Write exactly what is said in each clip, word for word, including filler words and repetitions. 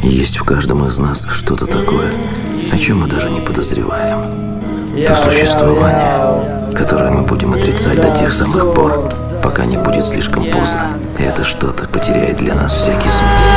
Есть в каждом из нас что-то такое, о чем мы даже не подозреваем. То существование, которое мы будем отрицать до тех самых пор, пока не будет слишком поздно. И это что-то потеряет для нас всякий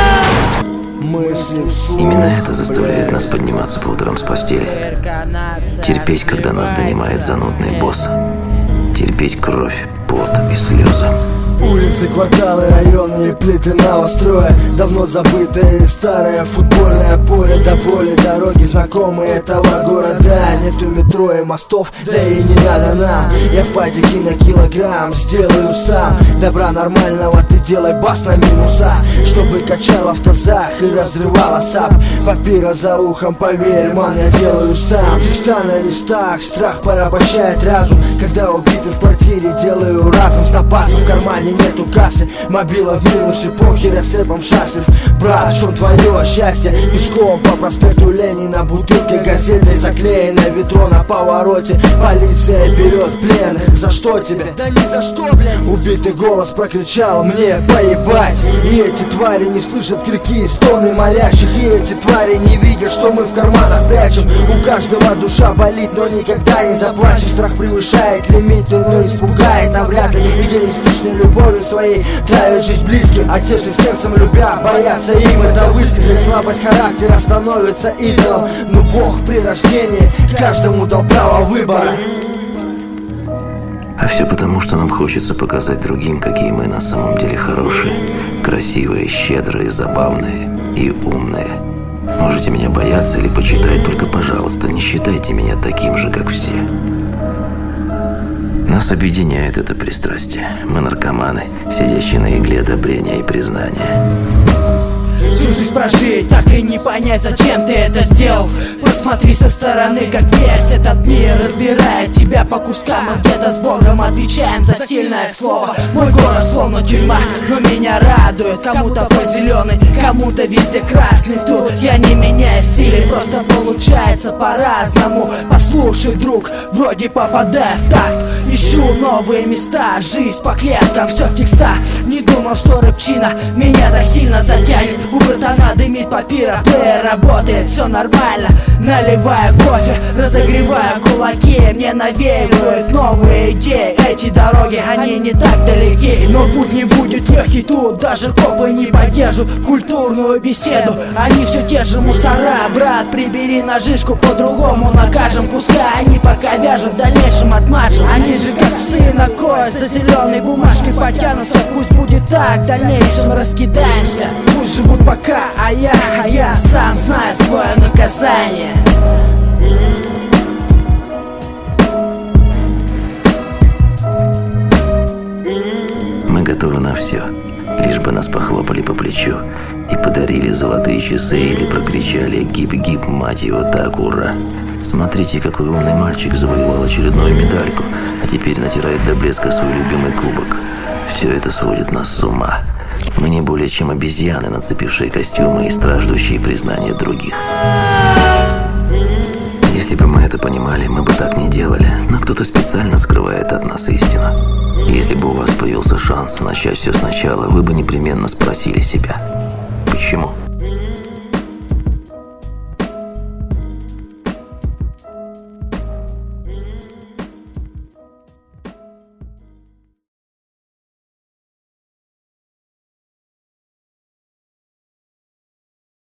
смысл. Именно это заставляет нас подниматься по утрам с постели. Терпеть, когда нас донимает занудный босс. Терпеть кровь, пот и слезы. Улицы, кварталы, районы и плиты новостроя. Давно забытое старое футбольное поле. До боли дороги знакомые этого города. Нету метро и мостов, да и не надо нам. Я в падике на килограмм сделаю сам. Добра нормального ты делай бас на минуса, чтобы качал в тазах и разрывала сап. Папира за ухом, поверь, ман, я делаю сам. Текста на листах, страх порабощает разум. Когда убиты в квартире, делаю разом с напасом. В кармане нету кассы, мобила в минусе, похер, я слепом счастлив. Брат, в чем твое счастье? Пешком по проспекту Ленина, бутылкой газетой заклеенной, ведро на повороте. Полиция берет пленных, за что тебе? Да ни за что, блядь. Убитый голос прокричал мне поебать. И эти твари не слышат крики и стоны молящих. И эти твари не видят, что мы в карманах прячем. У каждого душа болит, но никогда не заплачешь. Страх превышает лимиты, но испугает навряд ли. Эгоистичной любовью своей травят жизнь близким, отевших сердцем любя, боятся им это высказать. Слабость характера становится идолом, но Бог при рождении каждому дал право выбора. А все потому, что нам хочется показать другим, какие мы на самом деле хорошие, красивые, щедрые, забавные и умные. Можете меня бояться или почитать, только, пожалуйста, не считайте меня таким же, как все. Нас объединяет это пристрастие. Мы наркоманы, сидящие на игле одобрения и признания. Всю жизнь прожить, так и не понять, зачем ты это сделал. Посмотри со стороны, как весь этот мир разбирает тебя по кускам. Мы где-то с Богом отвечаем за сильное слово. Мой город словно тюрьма, но меня радует. Кому-то по зеленый, кому-то везде красный. Тут я не меняю стиль, просто получается по-разному. Послушай, друг, вроде попадаю в такт. Ищу новые места, жизнь по клеткам, все в текстах. Не думал, что рэпчина меня так сильно затянет. У братана дымит папира, плеер работает, все нормально. Наливаю кофе, разогреваю кулаки. Мне навеивают новые идеи. Эти дороги, они не так далеки. Но путь не будет легкий, тут даже копы не поддержат культурную беседу. Они все те же мусора. Брат, прибери ножишку, по-другому накажем. Пускай они пока вяжут, в дальнейшем отмажем. Они же как псы на кое, со зеленой бумажкой потянутся. Пусть будет так, в дальнейшем раскидаемся. Пусть живут пока, а я, а я сам знаю свое наказание. Мы готовы на все, лишь бы нас похлопали по плечу и подарили золотые часы или прокричали «гип-гип, мать его, так, ура!». Смотрите, какой умный мальчик завоевал очередную медальку, а теперь натирает до блеска свой любимый кубок. Все это сводит нас с ума. Мы не более чем обезьяны, нацепившие костюмы и страждущие признания других. Если бы мы это понимали, мы бы так не делали, но кто-то специально скрывает от нас истину. Если бы у вас появился шанс начать все сначала, вы бы непременно спросили себя: